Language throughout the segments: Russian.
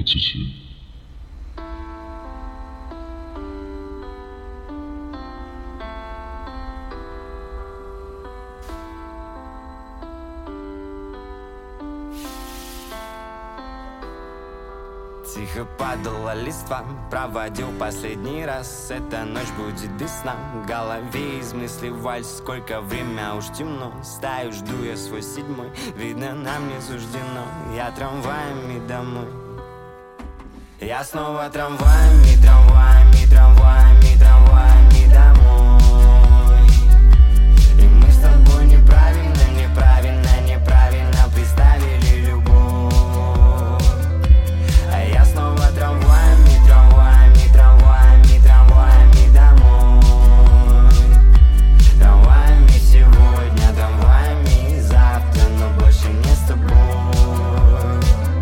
1000. Тихо падала листва, проводил последний раз. Эта ночь будет без сна, в голове из мыслей вальс. Сколько время, уж темно, стаю жду я свой 7-й. Видно, нам не суждено, я трамваями домой. Я снова трамваями, трамваями, трамваями, трамваями домой. И мы с тобой неправильно, неправильно, неправильно представили любовь. А я снова трамваями, трамваями, трамваями, трамваями домой. Трамваями сегодня, трамваями завтра, но больше не с тобой.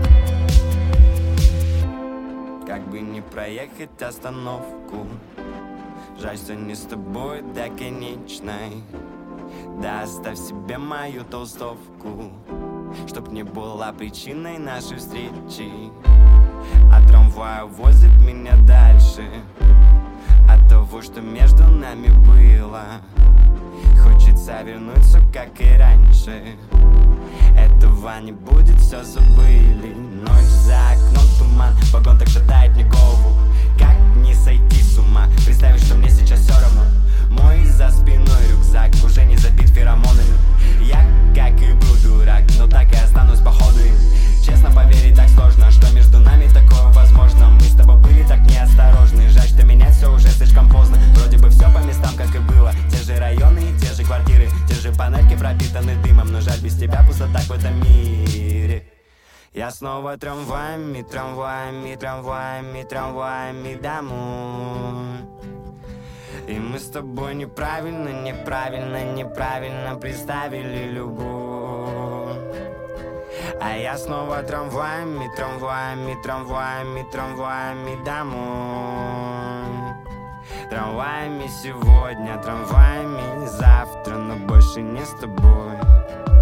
Как бы не проехать остановку, жаль, что не с тобой до конечной. Да оставь себе мою толстовку, чтоб не была причиной нашей встречи. А трамвай возит меня дальше от того, что между нами было. Хочется вернуться, как и раньше. Этого не будет, все забыли. Ночь за окном, туман, вагон так шатает мне голову. Как не сойти с ума, представить, что мне сейчас все равно. Мой за спиной рюкзак уже не забит феромонами. Я, как и был дурак, но так и останусь походу им. Честно поверить так сложно, что между нами такое возможно. Мы с тобой были так неосторожны, жаль, что менять все уже слишком поздно. Вроде бы все по местам, как и было. Те же районы и те же квартиры, те же панельки пропитаны дымом. Но жаль, без тебя пустота в этом мире. Я снова трамваями, трамваями, трамваями, трамваями домой. И мы с тобой неправильно, неправильно, неправильно представили любовь. А я снова трамваями, трамваями, трамваями, трамваями домой. Трамваями сегодня, трамваями завтра, но больше не с тобой.